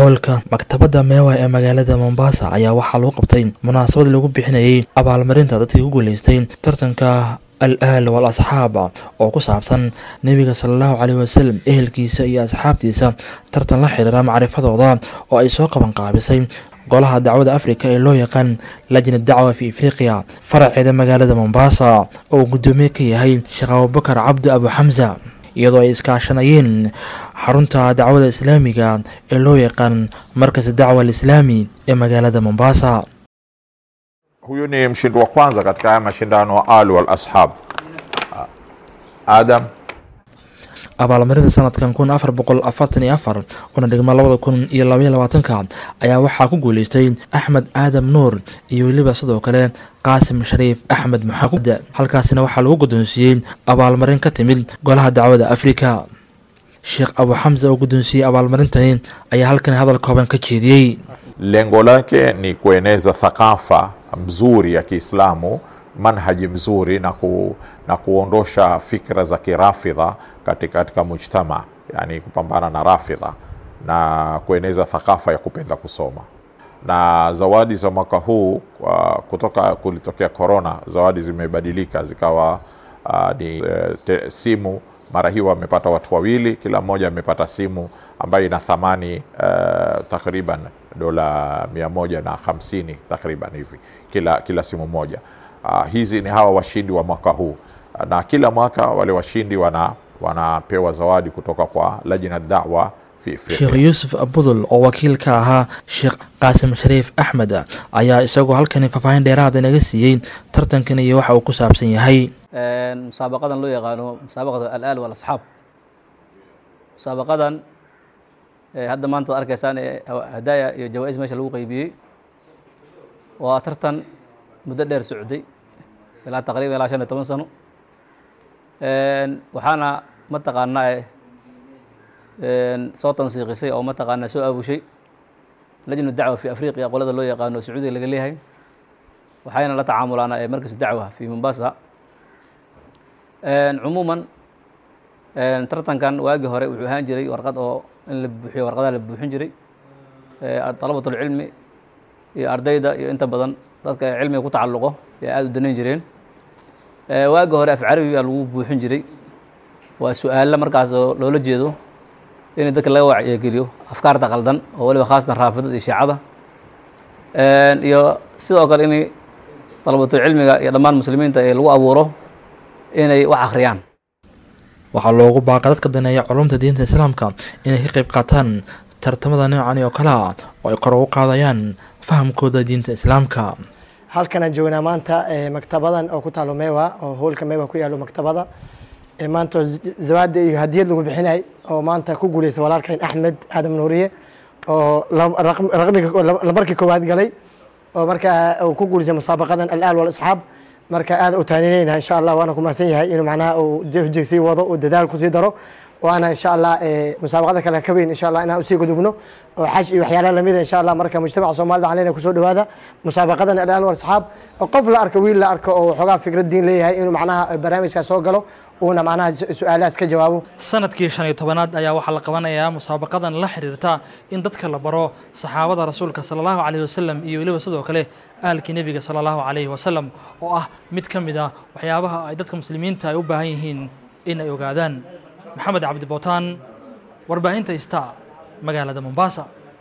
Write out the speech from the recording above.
howlka maktabada Mewa ee magaalada Mombasa ayaa waxaa loo qabtay munaasabad lagu bixinayay abaalmarinta dadkii ku guuleystay tartanka al-ahl wal asxaab oo ku saabsan nabiga sallallahu alayhi wasallam ehelkiisa iyo asxaabtiisa tartan la xiriira macrifadooda oo ay soo qaban qaabisay golaha dacwada Afrika ee loo yaqaan lajna dacwa fi Afrika faraceeda magaalada Mombasa oo gudoomiye ka yahay Sheekh Abubakar Abdi Abu Hamza iyadoo ay iskaashanayeen xarunta dacwada islaamiga ee loo yaqaan markas dacwa islaami ee magaalada Mombasa. Huyu ni mshindi wa kwanza katika haya mashindano wa al wal ashab Adam. abaalmarinta sanadkan 1444 una dhigma 2022 ayaa waxaa ku guuleystay Axmed Adam Nuur iyo waliba sidoo kale Qaasim Shariif Axmed Maxamed. halkaasina waxaa lagu guddoonsiiyay abaalmarin ka timid golaha dacwada Afrika. Sheekh Abu Hamza oo guddoonsiiyay abaalmarintani ayaa halkan hadal kooban ka jeediyay. Lengo lake ni kueneza thaqafa mzuri ya Kiislamu, manhaji mzuri na kuondosha fikra za kirafidha katika mujtama, yani kupambana na rafidha na kueneza thaqafa ya kupenda kusoma. Na zawadi za mwaka huu kutoka kulitokea corona, zawadi zimebadilika zikawa ni simu. Mara hii wamepata watu wawili, kila mmoja amepata simu ambayo ina thamani takriban $150 takriban hivi kila simu moja. Hizi ni hawa washindi wa mwaka huu, na kila mwaka wale washindi wanapewa zawadi kutoka kwa lajna da'wa fi Afrika. Sheekh Yusuf Abudul oo wakiil ka ahaa Sheekh Qaasim Shariif Axmed ayaa isagoo halkan faahfaahin dheeraad ah naga siiyay tartankan iyo waxa uu ku saabsan yahay. مسابقة لو يقانو مسابقة الآل والأصحاب. مسابقة هذا ما أنت أركيسان هدايا جوائز ماشي لو قيبي وترتن مدرب سعودي إلى تقريبا إلى 8 سنة. وحنا متقنا صوت تنسيقي أو متقنا سوء أبو شيء لجنة الدعوة في أفريقيا قلت لو يقانو سعودي اللي قال لي وحين لا تعامل أنا مركز الدعوة في مومباسا. عموما tartan kan waagi hore wuxuu ahaan jiray warqad oo in la buuxiyo warqadaha la buuxin jiray talabatul cilmi iyo ardayda iyo inta badan dadka cilmiga ku tacalluqo ee aad u daneyn jireen. waagi hore af carabi lagu buuxin jiray waa su'aalo markaas loola jeedo in dadka laga wacyigeliyo afkaarta qaldan oo waliba khaasatan raafidada iyo shiicada iyo sidoo kale in talabatul cilmiga iyo dhammaan muslimiinta ee lagu abuuro inay wax akhriyaan. waxaa loogu baaqay dadka daneeya culumta diinta islaamka inay ka qayb qaataan tartamada noocan oo kala oo ay kor ugu qaadayaan fahamkooda diinta islaamka. halkan aan joognaa maanta maktabadan oo ku taalo Mewa oo hoolka Mewa ku yaalo maktabada maanta zawaad iyo hadiyad lagu bixinay oo maanta ku guuleystay walaalkeen Axmed Adam Nuuriye oo markii koowaad galay oo markaa uu ku guuleystay musaabaqadan al-ahl wal asxaab. marka aad u taaninayna insha Allah waana ku maasan yahay inuu macnaha uu jeexsi wado oo dadaal ku sii daro waana insha Allah musaabaqada kale ka weyn insha Allah inaan u sii gudubno oo xaj iyo waxyaalaha lamid insha Allah marka mujtamaca Soomaalida caleena ku soo dhawaada musaabaqadan al-ahl wal asxaab oo qof la arko wiil la arko oo xogaa fikrad diin leeyahay inuu macnaha barnaamijka soo galo oo macnaha su'aalahaas ka jawaabo. sanadkii 15aad ayaa waxa la qabanayaa musaabaqadan la xiriirta in dadka la baro saxaabada rasuulka sallallahu alayhi wasallam iyo waliba sidoo kale aalkii nabiga sallallahu alayhi wasallam oo ah mid kamid ah waxyaabaha ay dadka muslimiinta ay u baahan yihiin in ay ogaadaan. Maxamed Cabdi Bootaan warbaahinta Star magaalada Mombasa.